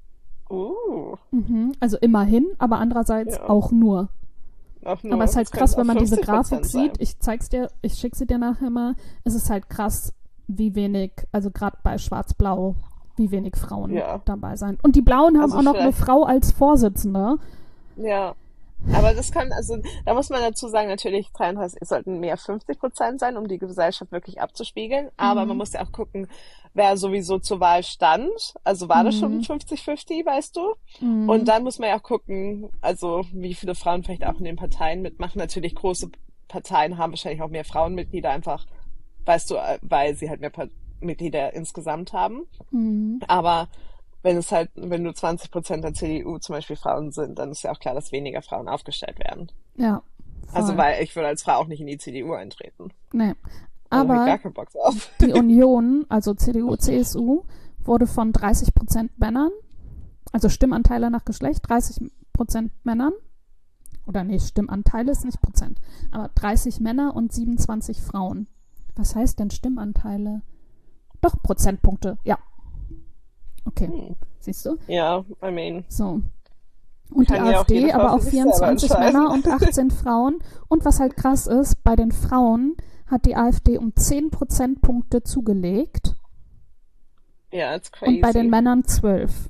Uh. Mhm, also immerhin, aber andererseits ja. auch nur. Auch nur. Aber es ist halt das krass, wenn man diese sein. Grafik sieht. Ich zeig's dir, ich schicke sie dir nachher mal. Es ist halt krass, wie wenig, also gerade bei Schwarz-Blau, wie wenig Frauen ja. dabei sein. Und die Blauen haben also auch noch eine Frau als Vorsitzende. Ja. Aber das kann, also, da muss man dazu sagen, natürlich dreiunddreißig, es sollten mehr fünfzig Prozent sein, um die Gesellschaft wirklich abzuspiegeln. Aber mhm. man muss ja auch gucken, wer sowieso zur Wahl stand. Also war das schon fünfzig fünfzig, weißt du? Mhm. Und dann muss man ja auch gucken, also wie viele Frauen vielleicht auch in den Parteien mitmachen. Natürlich große Parteien haben wahrscheinlich auch mehr Frauenmitglieder einfach, weißt du, weil sie halt mehr pa- Mitglieder insgesamt haben. Mhm. Aber wenn es halt, wenn nur zwanzig Prozent der C D U zum Beispiel Frauen sind, dann ist ja auch klar, dass weniger Frauen aufgestellt werden. Ja. Voll. Also weil ich würde als Frau auch nicht in die C D U eintreten. Nee. Aber gar keinen Bock drauf. Die Union, also C D U, C S U, wurde von dreißig Prozent Männern, also Stimmanteile nach Geschlecht, dreißig Prozent Männern, oder nee, Stimmanteile ist nicht Prozent, aber dreißig Männer und siebenundzwanzig Frauen. Was heißt denn Stimmanteile? Doch, Prozentpunkte, ja. Okay, hm. Siehst du? Ja, I mean. So. Und die AfD, aber auch vierundzwanzig Männer und achtzehn Frauen. Und was halt krass ist, bei den Frauen hat die AfD um zehn Prozentpunkte zugelegt. Ja, yeah, it's crazy. Und bei den Männern zwölf.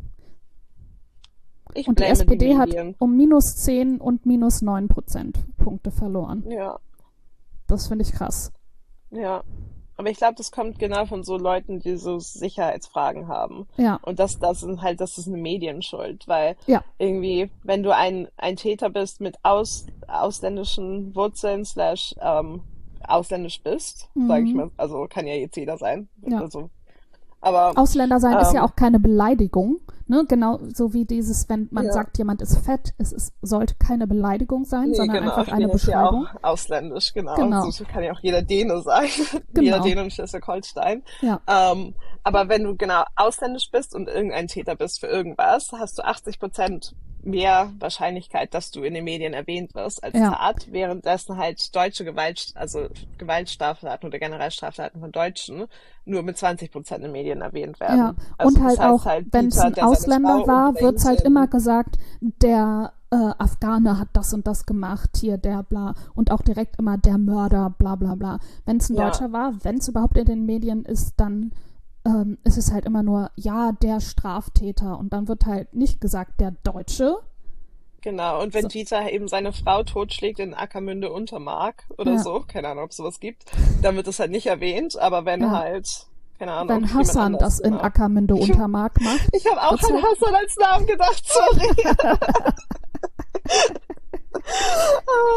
Ich und die S P D die hat um minus zehn und minus neun Prozentpunkte verloren. Ja. Das finde ich krass. Ja. Aber ich glaube, das kommt genau von so Leuten, die so Sicherheitsfragen haben. Ja. Und das, das sind halt, das ist eine Medienschuld, weil ja. irgendwie, wenn du ein, ein Täter bist mit aus, ausländischen Wurzeln slash ähm, ausländisch bist, mhm. sage ich mal, also kann ja jetzt jeder sein. Ja. Also, aber, Ausländer sein ähm, ist ja auch keine Beleidigung, ne? Genau so wie dieses, wenn man ja. sagt, jemand ist fett, es ist, sollte keine Beleidigung sein, nee, sondern genau. einfach eine nee, Beschreibung. Ist ja auch ausländisch, genau. genau. Also, kann ja auch jeder Däne sein. Genau. Jeder Däne in Schleswig-Holstein. Ja. Ähm, aber wenn du genau ausländisch bist und irgendein Täter bist für irgendwas, hast du achtzig Prozent mehr Wahrscheinlichkeit, dass du in den Medien erwähnt wirst als ja. Tat, währenddessen halt deutsche Gewalt, also Gewaltstraftaten oder Generalstraftaten von Deutschen nur mit zwanzig Prozent in den Medien erwähnt werden. Ja. Also und halt das heißt auch, halt, wenn es ein Ausländer war, wird es halt immer gesagt, der äh, Afghane hat das und das gemacht, hier der bla, und auch direkt immer der Mörder, bla bla bla. Wenn es ein ja. Deutscher war, wenn es überhaupt in den Medien ist, dann ähm, ist es halt immer nur, ja, der Straftäter, und dann wird halt nicht gesagt, der Deutsche. Genau, und wenn so. Dieter eben seine Frau totschlägt in Ackermünde Untermark oder ja. so, keine Ahnung, ob es sowas gibt, dann wird das halt nicht erwähnt, aber wenn ja. halt, keine Ahnung. Wenn Hassan anders, das genau. in Ackermünde Untermark macht. Ich habe auch an Hassan als Namen gedacht, sorry.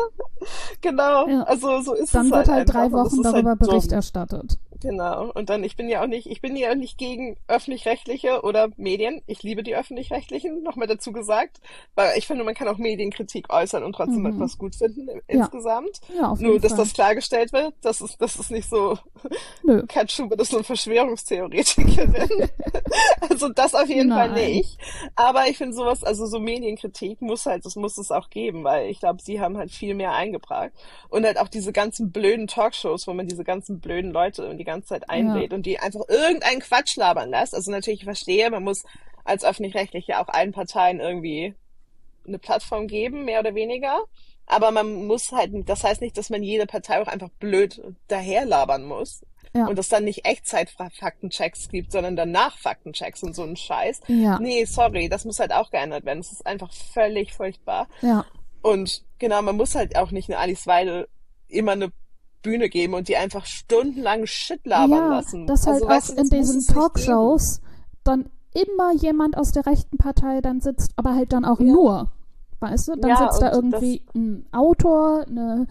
Genau, Ja. also so ist Dann es wird halt halt drei einfach und das Wochen ist halt darüber Bericht dumm. erstattet. Genau. Und dann, ich bin ja auch nicht, ich bin ja auch nicht gegen öffentlich-rechtliche oder Medien. Ich liebe die öffentlich-rechtlichen, nochmal dazu gesagt. Weil ich finde, man kann auch Medienkritik äußern und trotzdem Mhm. etwas gut finden im- Ja, insgesamt. ja, auf jeden Nur, dass Fall. das klargestellt wird, das ist, das ist nicht so, Nö. Katschube ist so eine Verschwörungstheoretikerin. Also das auf jeden Fall Nein. nicht. Aber ich finde sowas, also so Medienkritik muss halt, das muss es auch geben, weil ich glaube, sie haben halt viel mehr eingebracht. Und halt auch diese ganzen blöden Talkshows, wo man diese ganzen blöden Leute die ganze Zeit Ja, einlädt und die einfach irgendeinen Quatsch labern lässt. Also natürlich, ich verstehe, man muss als Öffentlich-Rechtliche auch allen Parteien irgendwie eine Plattform geben, mehr oder weniger. Aber man muss halt, das heißt nicht, dass man jede Partei auch einfach blöd daherlabern muss. ja, Und es dann nicht Echtzeit-Faktenchecks gibt, sondern danach Faktenchecks und so einen Scheiß. ja, Nee, sorry, das muss halt auch geändert werden. Das ist einfach völlig furchtbar. ja. Und genau, man muss halt auch nicht eine Alice Weidel immer eine Bühne geben und die einfach stundenlang Shit labern Ja, lassen. dass halt Also, auch weißt du, in das muss diesen es nicht geben. Talkshows dann immer jemand aus der rechten Partei dann sitzt, aber halt dann auch Ja, nur. Weißt du, dann ja, sitzt da und das, irgendwie ein Autor, eine,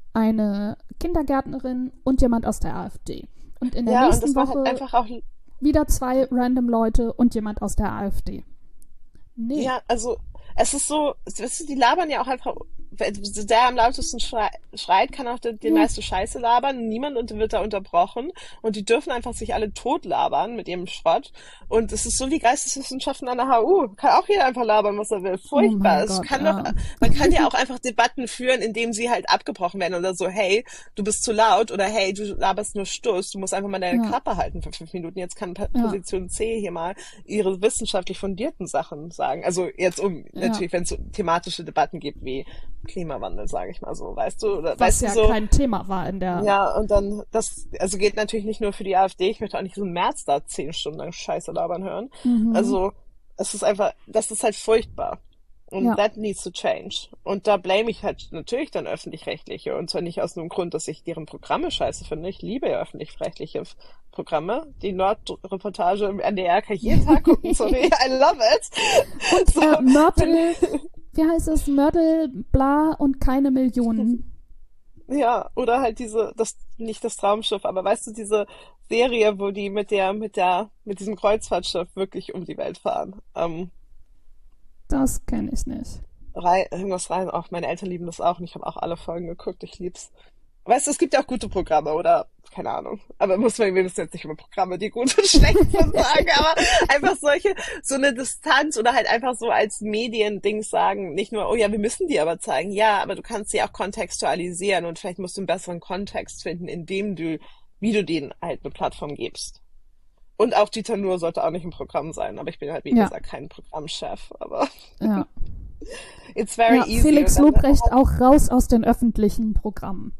eine Kindergärtnerin und jemand aus der AfD. Und in der ja, und nächsten das war halt Woche einfach auch, wieder zwei random Leute und jemand aus der AfD. Nee. ja, also, es ist so, weißt du, die labern ja auch einfach, der am lautesten schrei schreit, kann auch die, die Ja, meiste Scheiße labern, niemand unter- wird da unterbrochen und die dürfen einfach sich alle tot labern mit ihrem Schrott und es ist so wie Geisteswissenschaften an der H U, kann auch jeder einfach labern, was er will, oh furchtbar, mein es Gott, kann doch, ja. man kann ja auch einfach Debatten führen, indem sie halt abgebrochen werden oder so, hey, du bist zu laut oder hey, du laberst nur Stuss, du musst einfach mal deine Ja, Klappe halten für fünf Minuten, jetzt kann Pa- ja, Position C hier mal ihre wissenschaftlich fundierten Sachen sagen, also jetzt um, ja. natürlich, wenn es so thematische Debatten gibt wie Klimawandel, sage ich mal so, weißt du, oder Was weißt du ja so, kein Thema war in der. ja, und dann, das, also geht natürlich nicht nur für die AfD, ich möchte auch nicht so einen März da zehn Stunden lang Scheiße labern hören. Mhm. Also, es ist einfach, das ist halt furchtbar. Und Ja, that needs to change. Und da blame ich halt natürlich dann Öffentlich-Rechtliche. Und zwar nicht aus einem Grund, dass ich deren Programme scheiße finde. Ich liebe ja öffentlich-rechtliche F- Programme. Die Nordreportage im N D R kann ich jeden Tag gucken, sorry, I love it. und So, äh, wenn, Mörtel, wie heißt es? Mörtel, bla und keine Millionen. ja, oder halt diese, das, nicht das Traumschiff, aber weißt du, diese Serie, wo die mit der, mit der, mit diesem Kreuzfahrtschiff wirklich um die Welt fahren. Ähm, Das kenne ich nicht. rei irgendwas rein, auch meine Eltern lieben das auch und ich habe auch alle Folgen geguckt, ich lieb's. Weißt du, es gibt ja auch gute Programme, oder? Keine Ahnung. Aber muss man, wir müssen jetzt nicht über Programme, die gut und schlecht sind, sagen, aber einfach solche, so eine Distanz oder halt einfach so als Mediending sagen, nicht nur, oh ja, wir müssen die aber zeigen. Ja, aber du kannst sie auch kontextualisieren und vielleicht musst du einen besseren Kontext finden, in dem du, wie du denen halt eine Plattform gibst. Und auch Dieter Nuhr sollte auch nicht im Programm sein, aber ich bin halt, wie Ja, gesagt, kein Programmchef, aber ja. it's very Ja, easy. Felix Und dann Lobrecht auch raus aus den öffentlichen Programmen.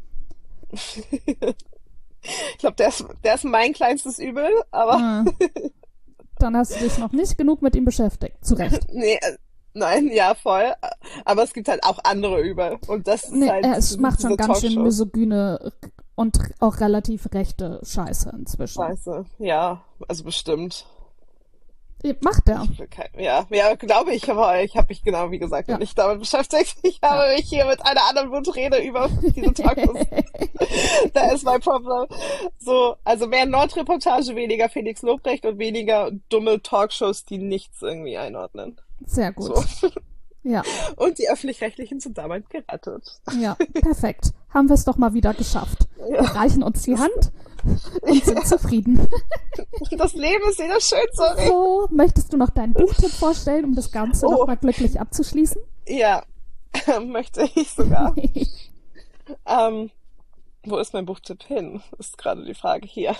ich glaube, der ist, der ist mein kleinstes Übel, aber Ah, dann hast du dich noch nicht genug mit ihm beschäftigt. Zu Recht. nee, äh, nein, ja, voll. Aber es gibt halt auch andere Übel. Und das ist Nee, halt er es macht schon diese ganz schön Talkshows. misogyne und auch relativ rechte Scheiße inzwischen. Scheiße. Ja, also bestimmt. Macht er. Ich will kein, ja, ja, glaube ich, aber ich habe mich genau, wie gesagt, noch Ja, nicht damit beschäftigt. Ich ja. habe mich hier mit einer anderen Wut-Rede über diese Talkshows. Da ist mein Problem. So, also mehr Nordreportage, weniger Felix Lobrecht und weniger dumme Talkshows, die nichts irgendwie einordnen. Sehr gut. So. Ja, Und die Öffentlich-Rechtlichen sind damit gerettet. ja, perfekt. Haben wir es doch mal wieder geschafft. Wir Ja, reichen uns die das, Hand und sind zufrieden. das Leben ist wieder schön, sorry. So, möchtest du noch deinen Buchtipp vorstellen, um das Ganze Oh, nochmal glücklich abzuschließen? ja, möchte ich sogar. Ähm, wo ist mein Buchtipp hin? Ist gerade die Frage hier.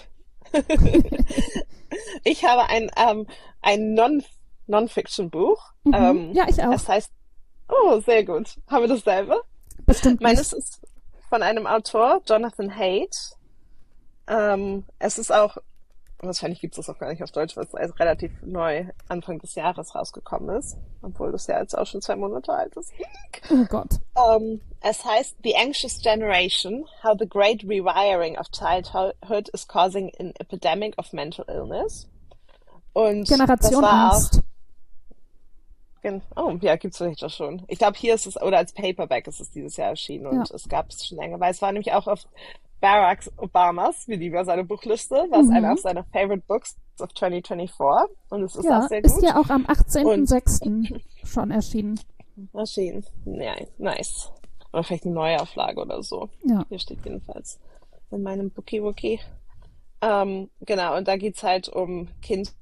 Ich habe ein, ähm, ein Non, Non-Fiction-Buch. Mhm. Ähm, Ja, ich auch. es heißt, oh, sehr gut. Haben wir dasselbe? Bestimmt nicht. Meines ist von einem Autor, Jonathan Haidt. Ähm, es ist auch, wahrscheinlich gibt es das auch gar nicht auf Deutsch, weil es erst relativ neu Anfang des Jahres rausgekommen ist, obwohl das ja jetzt auch schon zwei Monate alt ist. Oh Gott. Ähm, es heißt The Anxious Generation, How the Great Rewiring of Childhood is Causing an Epidemic of Mental Illness. Und das Generation war auch, Angst. Gen oh, ja, gibt's vielleicht auch schon. Ich glaube, hier ist es, oder als Paperback ist es dieses Jahr erschienen Ja. und es gab es schon länger, weil es war nämlich auch auf Barack Obamas, wie lieber seine Buchliste, war es einer Mhm. auf seiner Favorite Books of zwanzig vierundzwanzig und es ist auch Ja, sehr ist gut. ja auch am achtzehnten Und sechsten schon erschienen. erschienen. Ja, nice. Oder vielleicht eine Neuauflage oder so. Ja. Hier steht jedenfalls in meinem Bookie Wookie. Ähm, genau, und da geht's halt um Kindheit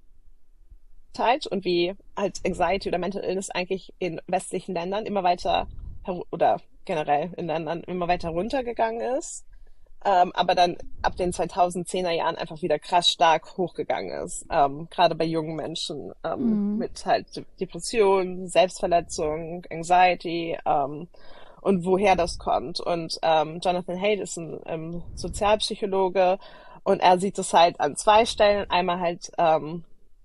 und wie halt Anxiety oder Mental Illness eigentlich in westlichen Ländern immer weiter heru- oder generell in Ländern immer weiter runtergegangen ist. Ähm, aber dann ab den zweitausendzehner Jahren einfach wieder krass stark hochgegangen ist. Ähm, gerade bei jungen Menschen ähm, Mhm. mit halt De- Depression, Selbstverletzung, Anxiety ähm, und woher das kommt. Und ähm, Jonathan Haidt ist ein ähm, Sozialpsychologe und er sieht es halt an zwei Stellen. Einmal halt, ähm,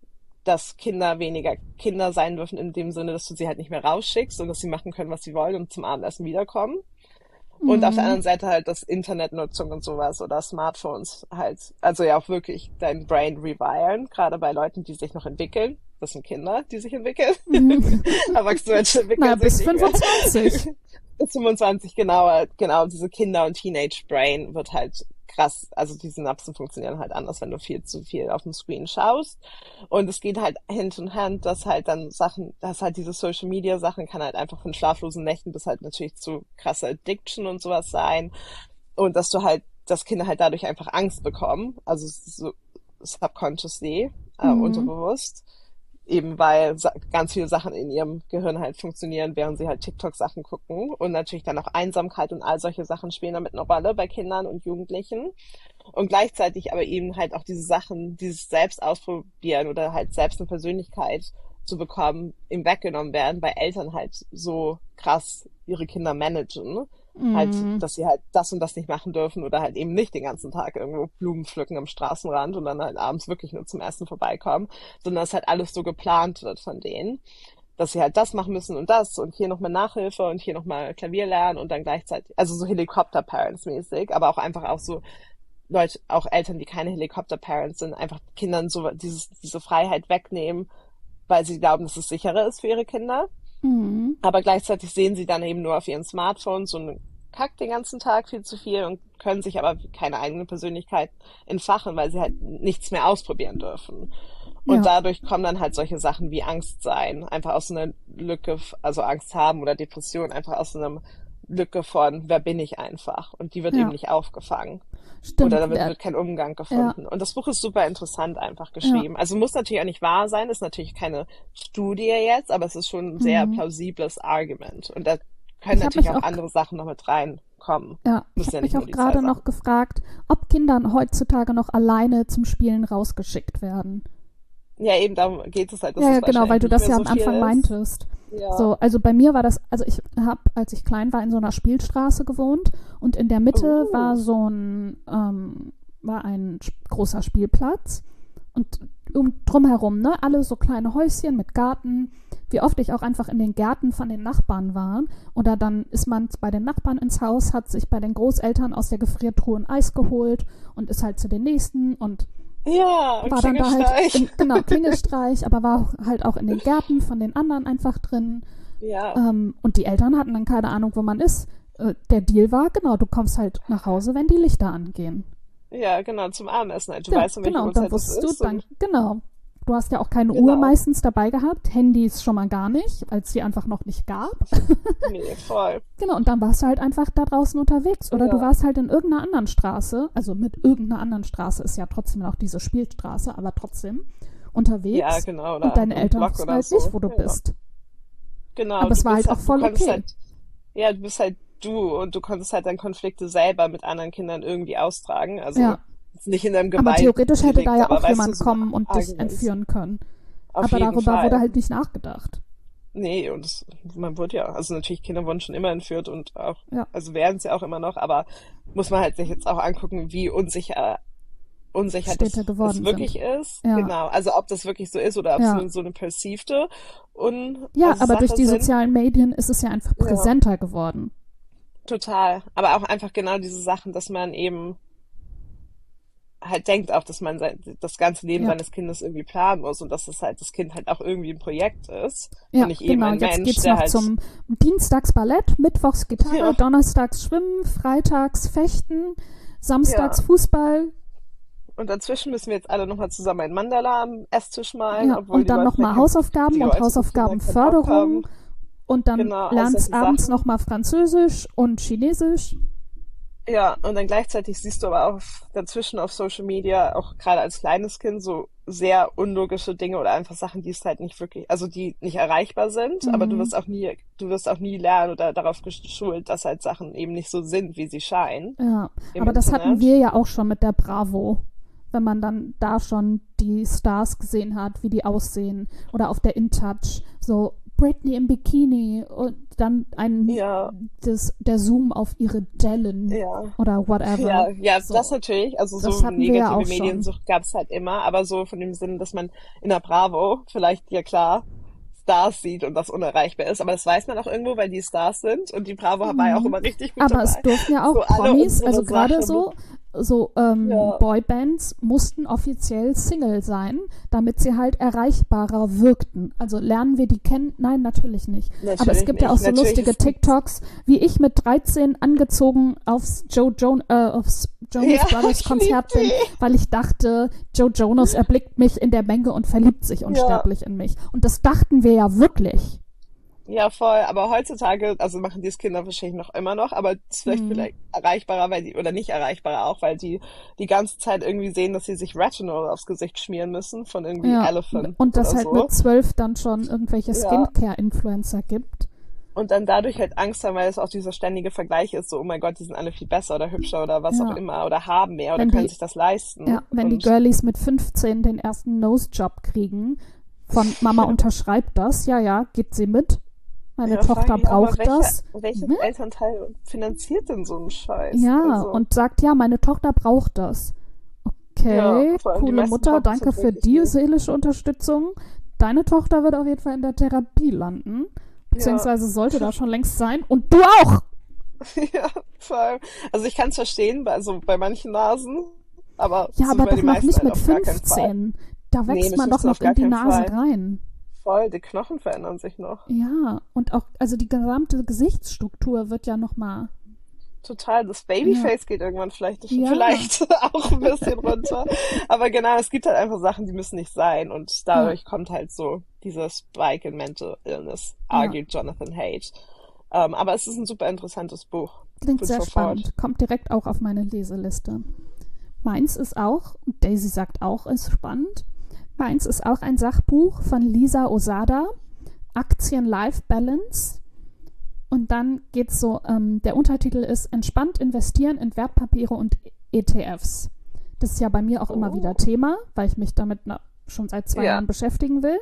dass Kinder weniger Kinder sein dürfen in dem Sinne, dass du sie halt nicht mehr rausschickst und dass sie machen können, was sie wollen und zum Abendessen wiederkommen. Und auf der Mhm. anderen Seite halt das Internetnutzung und sowas oder Smartphones halt, also ja auch wirklich dein Brain rewiren, gerade bei Leuten, die sich noch entwickeln. Das sind Kinder, die sich entwickeln. Mhm. Erwachsene Menschen Na, entwickeln sich bis nicht mehr. fünfundzwanzig. Bis fünfundzwanzig, genau, genau, diese Kinder- und Teenage-Brain wird halt krass, also die Synapsen funktionieren halt anders, wenn du viel zu viel auf dem Screen schaust. Und es geht halt Hand in Hand, dass halt dann Sachen, dass halt diese Social-Media-Sachen kann halt einfach von schlaflosen Nächten bis halt natürlich zu krasser Addiction und sowas sein. Und dass du halt, dass Kinder halt dadurch einfach Angst bekommen, also so subconsciously, äh, Mhm. unterbewusst. Eben weil sa- ganz viele Sachen in ihrem Gehirn halt funktionieren, während sie halt TikTok-Sachen gucken. Und natürlich dann auch Einsamkeit und all solche Sachen spielen damit eine Rolle bei Kindern und Jugendlichen. Und gleichzeitig aber eben halt auch diese Sachen, dieses Selbst ausprobieren oder halt selbst eine Persönlichkeit zu bekommen, ihm weggenommen werden, weil Eltern halt so krass ihre Kinder managen. Halt, Mhm. dass sie halt das und das nicht machen dürfen oder halt eben nicht den ganzen Tag irgendwo Blumen pflücken am Straßenrand und dann halt abends wirklich nur zum Essen vorbeikommen, sondern dass halt alles so geplant wird von denen, dass sie halt das machen müssen und das und hier nochmal Nachhilfe und hier nochmal Klavier lernen und dann gleichzeitig, also so Helikopter-Parents-mäßig, aber auch einfach auch so Leute, auch Eltern, die keine Helikopter-Parents sind, einfach Kindern so dieses, diese Freiheit wegnehmen, weil sie glauben, dass es sicherer ist für ihre Kinder. Mhm. Aber gleichzeitig sehen sie dann eben nur auf ihren Smartphones so einen Kack den ganzen Tag viel zu viel und können sich aber keine eigene Persönlichkeit entfachen, weil sie halt nichts mehr ausprobieren dürfen. Und Ja. dadurch kommen dann halt solche Sachen wie Angst sein, einfach aus so einer Lücke, also Angst haben oder Depression, einfach aus so einer Lücke von, wer bin ich einfach? Und die wird eben Ja. nicht aufgefangen. Oder Stimmt. damit Ja. wird kein Umgang Ja. gefunden. Und das Buch ist super interessant einfach Ja. geschrieben. Also muss natürlich auch nicht wahr sein, ist natürlich keine Studie jetzt, aber es ist schon ein sehr Mhm. plausibles Argument. Und da können Ich habe natürlich mich auch auch, andere Sachen noch mit reinkommen. ja, ich Müssen habe ja nicht mich nur auch die zwei gerade noch Sachen. gefragt, ob Kinder heutzutage noch alleine zum Spielen rausgeschickt werden. Ja, eben darum geht es halt, dass Ja, ja, es genau, weil wahrscheinlich du nicht das mehr ja so am viel Anfang ist. meintest. Ja. So, also bei mir war das, also ich habe, als ich klein war, in so einer Spielstraße gewohnt und in der Mitte war Uh. so ein, ähm, war ein sch- großer Spielplatz und um, drumherum, ne, alle so kleine Häuschen mit Garten. Wie oft ich auch einfach in den Gärten von den Nachbarn war. Oder dann ist man bei den Nachbarn ins Haus, hat sich bei den Großeltern aus der Gefriertruhe ein Eis geholt und ist halt zu den nächsten und Ja, und war dann da halt, Klingelstreich. in, genau, Klingelstreich, aber war auch, halt auch in den Gärten von den anderen einfach drin. Ja, Ähm, und die Eltern hatten dann keine Ahnung, wo man ist. Äh, der Deal war, genau, du kommst halt nach Hause, wenn die Lichter angehen. ja, genau, zum Abendessen halt. Du Ja, weißt, um welche genau, und dann Uhrzeit es wusstest du ist dann, und genau. Du hast ja auch keine Uhr genau. meistens dabei gehabt, Handys schon mal gar nicht, als die einfach noch nicht gab. Nee, voll. Genau, und dann warst du halt einfach da draußen unterwegs. Oder du Ja. warst halt in irgendeiner anderen Straße, also mit irgendeiner anderen Straße ist ja trotzdem noch diese Spielstraße, aber trotzdem Ja, unterwegs. genau, Und oder deine im Eltern Block wussten oder halt nicht, so. wo du Ja. bist. Genau, Aber du es war bist halt auch halt, du voll konntest okay. halt, ja, du bist halt du und du konntest halt dann Konflikte selber mit anderen Kindern irgendwie austragen. Also Ja. jetzt nicht in deinem Aber theoretisch hätte da Gewaltdelikt, ja aber auch weißt du, jemand so ein kommen und dich Argument. entführen können. Auf Aber jeden darüber wurde Fall. halt nicht nachgedacht. Nee, und es, man wurde ja, also natürlich Kinder wurden schon immer entführt und auch, Ja. also werden es ja auch immer noch, aber muss man halt sich jetzt auch angucken, wie unsicher, unsicher das Städte es geworden wirklich sind. ist. Ja. Genau. Also ob das wirklich so ist oder ob es Ja. nur so eine perceivte und Ja, also aber durch Sache die sind. sozialen Medien ist es ja einfach Ja, präsenter geworden. total. Aber auch einfach genau diese Sachen, dass man eben halt denkt auch, dass man sein, das ganze Leben Ja. seines Kindes irgendwie planen muss und dass es halt das Kind halt auch irgendwie ein Projekt ist Ja, und nicht eben genau. ein Jetzt Mensch, geht's der noch halt zum Dienstags Ballett, Mittwochs Gitarre, ja, Donnerstags Schwimmen, Freitags Fechten, Samstags ja. Fußball. Und dazwischen müssen wir jetzt alle nochmal zusammen ein Mandala am Esstisch malen, Ja, obwohl und die dann Leute da nochmal kein, Hausaufgaben die und Leute, die Kinder keinen Bock haben. Hausaufgabenförderung und dann Genau, all lernst solche abends Sachen. nochmal Französisch und Chinesisch. Ja, und dann gleichzeitig siehst du aber auch dazwischen auf Social Media, auch gerade als kleines Kind, so sehr unlogische Dinge oder einfach Sachen, die es halt nicht wirklich, also die nicht erreichbar sind, aber du Mhm. wirst auch nie, du wirst auch nie lernen oder darauf geschult, dass halt Sachen eben nicht so sind, wie sie scheinen Ja, im aber das hatten Internet. wir ja auch schon mit der Bravo, wenn man dann da schon die Stars gesehen hat, wie die aussehen. Oder auf der InTouch, so Britney im Bikini und dann ein Ja, das, der Zoom auf ihre Dellen ja. oder whatever. Ja, ja, das So, natürlich. Also das so hatten wir ja negative auch schon. Mediensucht gab es halt immer, aber so von dem Sinn, dass man in der Bravo vielleicht ja klar Stars sieht und das unerreichbar ist. Aber das weiß man auch irgendwo, weil die Stars sind und die Bravo war ja auch Mhm. immer richtig gut Aber es dabei. durften ja auch So alle Promis, unsere also gerade Sachen. so, so ähm, Ja, Boybands mussten offiziell Single sein, damit sie halt erreichbarer wirkten. Also lernen wir die kennen? Nein, natürlich nicht. Aber es natürlich gibt ja auch nicht. so Natürlich lustige ist die, TikToks, wie ich mit dreizehn angezogen aufs Joe Jon äh, aufs Jonas ja, Brothers ich lieb Konzert bin, die. weil ich dachte, Joe Jonas erblickt mich in der Menge und verliebt sich Ja, unsterblich in mich. Und das dachten wir ja wirklich. ja, voll. Aber heutzutage, also machen die es Kinder wahrscheinlich noch immer noch, aber es ist vielleicht Hm. vielleicht erreichbarer, weil die, oder nicht erreichbarer auch, weil die die ganze Zeit irgendwie sehen, dass sie sich Retinol aufs Gesicht schmieren müssen von irgendwie Ja, Elephant und dass oder halt mit so. zwölf dann schon irgendwelche Ja. Skincare-Influencer gibt. Und dann dadurch halt Angst haben, weil es auch dieser ständige Vergleich ist, so, oh mein Gott, die sind alle viel besser oder hübscher oder was auch Ja, immer oder haben mehr oder wenn können die, sich das ja, leisten. wenn die Und Girlies mit fünfzehn den ersten Nose-Job kriegen, von Mama ja, unterschreibt das, ja, ja, geht sie mit. Meine ja, frage Tochter mich auch mal, braucht welcher, das. welches Ne? Elternteil finanziert denn so einen Scheiß? Ja, Also, und sagt, ja, meine Tochter braucht das. ja, Okay, vor allem die coole meisten Mutter, brauchen es danke halt für wirklich die nicht. seelische Unterstützung. Deine Tochter wird auf jeden Fall in der Therapie landen, Ja, beziehungsweise sollte da schon längst sein. Und du auch! ja, vor allem. Also ich kann es verstehen, bei, also bei manchen Nasen, aber Ja, so aber bei doch den noch meisten nicht halt mit auf gar keinen Fall. fünfzehn. Da Nee, wächst mit man doch fünfzehn noch auf in gar die keinen Nase Fall. rein. Voll, die Knochen verändern sich noch. Ja, und auch, also die gesamte Gesichtsstruktur wird ja nochmal, Total, das ja, Babyface geht irgendwann vielleicht, ja, vielleicht auch ein bisschen runter. Aber genau, es gibt halt einfach Sachen, die müssen nicht sein. Und ja, dadurch kommt halt so dieser Spike in Mental Illness, ja. argued Jonathan Haidt. Ähm, aber es ist ein super interessantes Buch. Klingt Food sehr for thought. spannend. Kommt direkt auch auf meine Leseliste. Meins ist auch, Daisy sagt auch, ist spannend. Meins ist auch ein Sachbuch von Lisa Osada, Aktien-Life-Balance. Und dann geht's so, ähm, der Untertitel ist Entspannt investieren in Wertpapiere und E T Fs. Das ist ja bei mir auch immer wieder Oh. Thema, weil ich mich damit na, schon seit zwei Ja, Jahren beschäftigen will.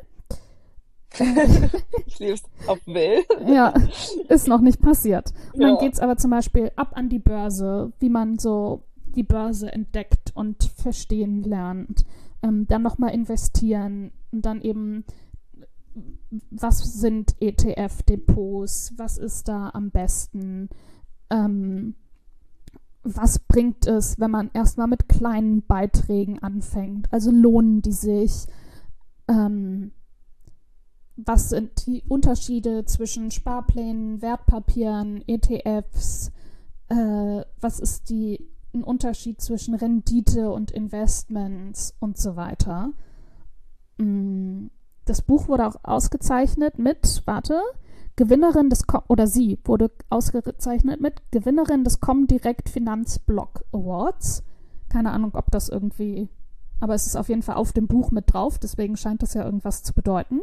Äh, ich liebe es auf Will. ja, ist noch nicht passiert. Und dann Ja, geht's aber zum Beispiel ab an die Börse, wie man so die Börse entdeckt und verstehen lernt. Ähm, dann nochmal investieren und dann eben, was sind E T F-Depots, was ist da am besten, ähm, was bringt es, wenn man erstmal mit kleinen Beiträgen anfängt, also lohnen die sich, ähm, was sind die Unterschiede zwischen Sparplänen, Wertpapieren, E T Fs, äh, was ist die, ein Unterschied zwischen Rendite und Investments und so weiter. Mm, Das Buch wurde auch ausgezeichnet mit, warte, Gewinnerin des, Com oder sie wurde ausgezeichnet mit Gewinnerin des Comdirect Finanzblog Awards. Keine Ahnung, ob das irgendwie, aber es ist auf jeden Fall auf dem Buch mit drauf, deswegen scheint das ja irgendwas zu bedeuten.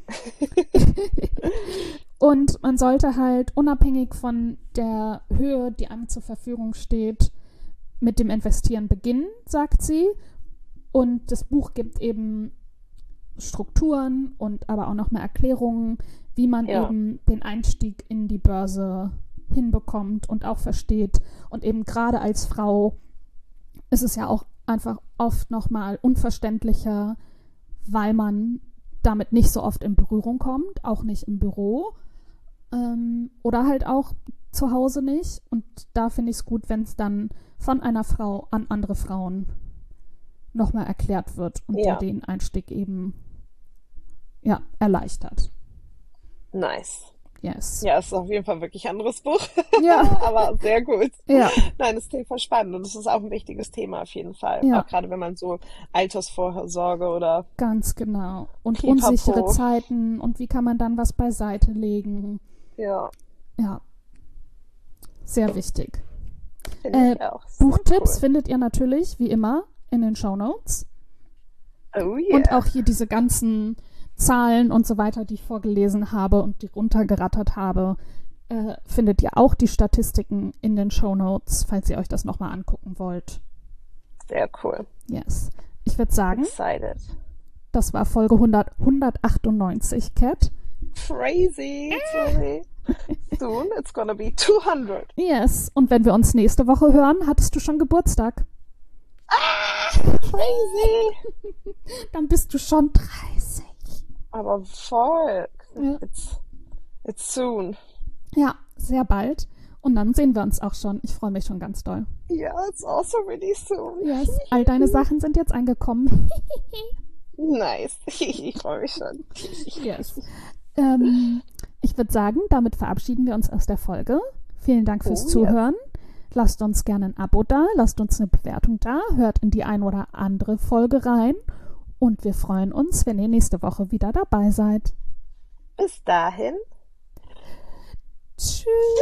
Und man sollte halt unabhängig von der Höhe, die einem zur Verfügung steht, mit dem Investieren beginnen, sagt sie. Und das Buch gibt eben Strukturen und aber auch nochmal Erklärungen, wie man ja, eben den Einstieg in die Börse hinbekommt und auch versteht. Und eben gerade als Frau ist es ja auch einfach oft nochmal unverständlicher, weil man damit nicht so oft in Berührung kommt, auch nicht im Büro ähm, oder halt auch zu Hause nicht. Und da finde ich es gut, wenn es dann von einer Frau an andere Frauen nochmal erklärt wird und Ja. der den Einstieg eben ja, erleichtert. Nice. Yes. Ja, es ist auf jeden Fall wirklich ein anderes Buch, Ja. aber sehr gut. Ja. Nein, das klingt voll spannend und es ist auch ein wichtiges Thema auf jeden Fall. Ja. Auch gerade wenn man so Altersvorsorge oder Ganz genau. Und Pipapo. unsichere Zeiten und wie kann man dann was beiseite legen. Ja, Ja. Sehr wichtig. finde Äh, ich auch. Sehr Buchtipps cool. findet ihr natürlich, wie immer, in den Shownotes. Oh yeah. Und auch hier diese ganzen Zahlen und so weiter, die ich vorgelesen habe und die runtergerattert habe, äh, findet ihr auch die Statistiken in den Shownotes, falls ihr euch das nochmal angucken wollt. Sehr cool. Yes. Ich würde sagen, Excited. das war Folge hundert, hundertachtundneunzig, Cat. Crazy. It's really soon it's gonna be two hundred. Yes. Und wenn wir uns nächste Woche hören, hattest du schon Geburtstag. Crazy. Dann bist du schon dreißig. Aber voll. Ja. It's, it's soon. Ja, sehr bald. Und dann sehen wir uns auch schon. Ich freue mich schon ganz doll. Yeah, it's also really soon. Yes. All deine Sachen sind jetzt angekommen. Nice. Ich freue mich schon. Yes. Ähm, ich würde sagen, damit verabschieden wir uns aus der Folge. Vielen Dank fürs Oh, Zuhören. Lasst uns gerne ein Abo da, lasst uns eine Bewertung da, hört in die ein oder andere Folge rein und wir freuen uns, wenn ihr nächste Woche wieder dabei seid. Bis dahin. Tschüss.